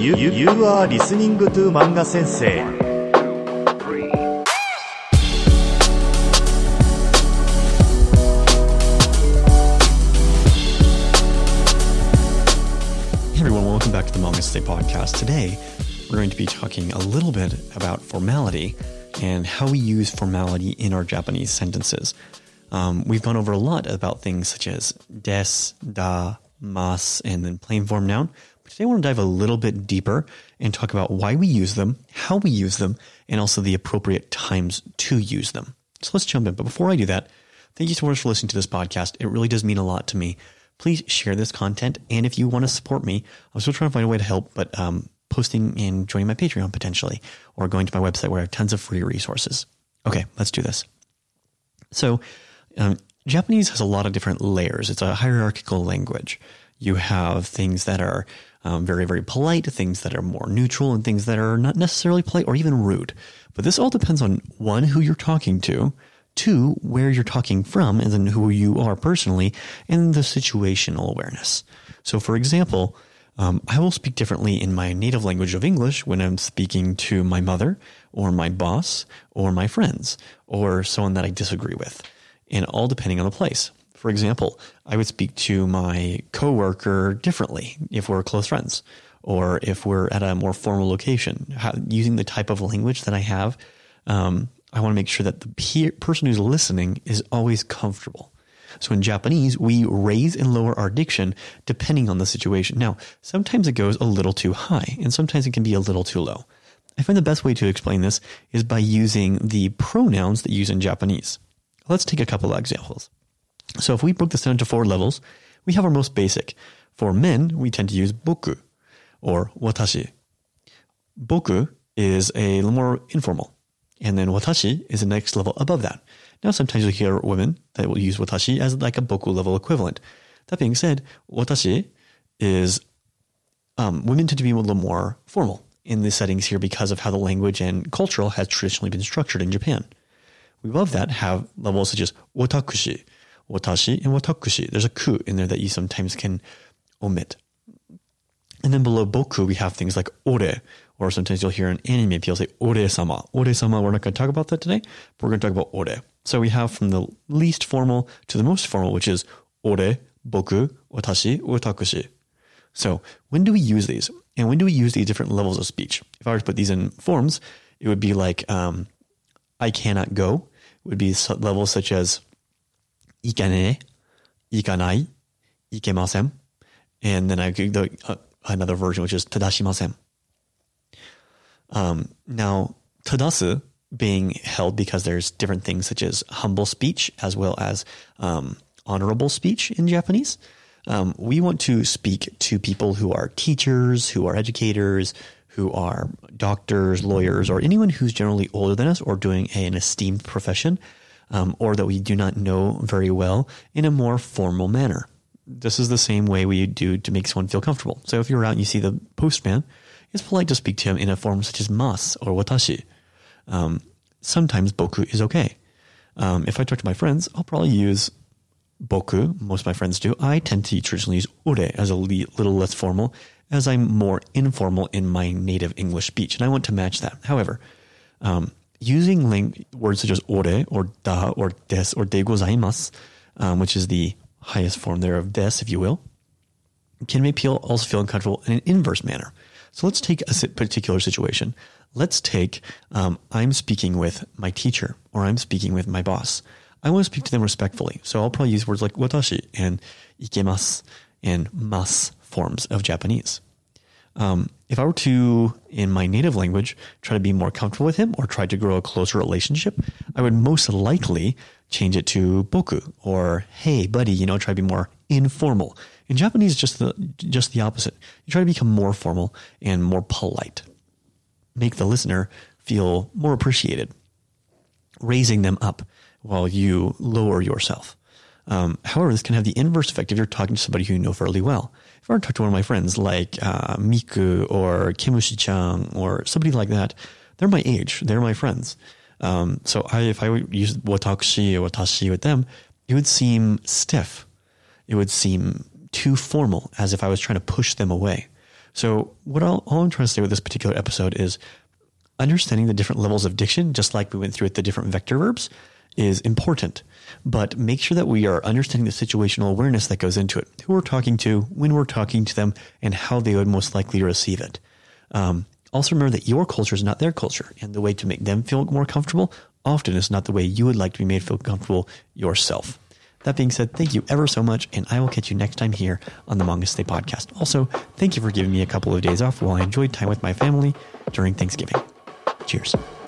You are listening to 漫画先生。 Hey everyone, welcome back to the Manga Sensei podcast. Today, we're going to be talking a little bit about formality and how we use formality in our Japanese sentences. We've gone over a lot about things such as des, da, mas, and then plain form noun. But today I want to dive a little bit deeper and talk about why we use them, how we use them, and also the appropriate times to use them. So let's jump in. But before I do that, thank you so much for listening to this podcast. It really does mean a lot to me. Please share this content. And if you want to support me, I'm still trying to find a way to help, but posting and joining my Patreon potentially, or going to my website where I have tons of free resources. Okay, let's do this. So Japanese has a lot of different layers. It's a hierarchical language. You have things that are very, very polite, things that are more neutral, and things that are not necessarily polite or even rude. But this all depends on, one, who you're talking to, two, where you're talking from, and then who you are personally, and the situational awareness. So, for example, I will speak differently in my native language of English when I'm speaking to my mother, or my boss, or my friends, or someone that I disagree with, and all depending on the place. For example, I would speak to my coworker differently if we're close friends, or if we're at a more formal location. Using the type of language that I have, I want to make sure that the person who's listening is always comfortable. So in Japanese, we raise and lower our diction depending on the situation. Now, sometimes it goes a little too high, and sometimes it can be a little too low. I find the best way to explain this is by using the pronouns that you use in Japanese. Let's take a couple of examples. So if we broke this down to 4 levels, we have our most basic. For men, we tend to use boku or watashi. Boku is a little more informal. And then watashi is the next level above that. Now, sometimes you'll hear women that will use watashi as like a boku level equivalent. That being said, watashi is, women tend to be a little more formal in the settings here because of how the language and cultural has traditionally been structured in Japan. We above that have levels such as watakushi, watashi, and watakushi. There's a ku in there that you sometimes can omit. And then below boku, we have things like ore, or sometimes you'll hear in anime, people say ore-sama. Ore-sama, we're not going to talk about that today, but we're going to talk about ore. So we have from the least formal to the most formal, which is ore, boku, watashi, watakushi. So when do we use these? And when do we use these different levels of speech? If I were to put these in forms, it would be like, I cannot go. It would be levels such as ikane, ikanai, ikemasen. And then I could do another version, which is tadashimasen. Now, tadasu being held because there's different things such as humble speech as well as honorable speech in Japanese. We want to speak to people who are teachers, who are educators, who are doctors, lawyers, or anyone who's generally older than us or doing an esteemed profession, or that we do not know very well in a more formal manner. This is the same way we do to make someone feel comfortable. So if you're out and you see the postman, it's polite to speak to him in a form such as mas or watashi. Sometimes boku is okay. If I talk to my friends, I'll probably use boku. Most of my friends do. I tend to traditionally use ore as a little less formal, as I'm more informal in my native English speech, and I want to match that. However, using words such as ore or da or des or de gozaimasu, which is the highest form there of des, if you will, can make people also feel uncomfortable in an inverse manner. So let's take a particular situation. Let's take, I'm speaking with my teacher or I'm speaking with my boss. I want to speak to them respectfully. So I'll probably use words like watashi and ikemasu and mas forms of Japanese. If I were to, in my native language, try to be more comfortable with him or try to grow a closer relationship, I would most likely change it to boku or hey, buddy, try to be more informal. In Japanese, just the opposite. You try to become more formal and more polite. Make the listener feel more appreciated, raising them up while you lower yourself. However, this can have the inverse effect if you're talking to somebody who you know fairly well. If I were to talk to one of my friends like Miku or Kimushi-chan or somebody like that, they're my age. They're my friends. So if I would use watakushi or watashi with them, it would seem stiff. It would seem too formal, as if I was trying to push them away. So all I'm trying to say with this particular episode is understanding the different levels of diction, just like we went through with the different vector verbs, is important. But make sure that we are understanding the situational awareness that goes into it, who we're talking to, when we're talking to them, and how they would most likely receive it. Also remember that your culture is not their culture, and the way to make them feel more comfortable often is not the way you would like to be made feel comfortable yourself. That being said, thank you ever so much, and I will catch you next time here on the Manga Stay Podcast. Also, thank you for giving me a couple of days off while I enjoyed time with my family during Thanksgiving. Cheers.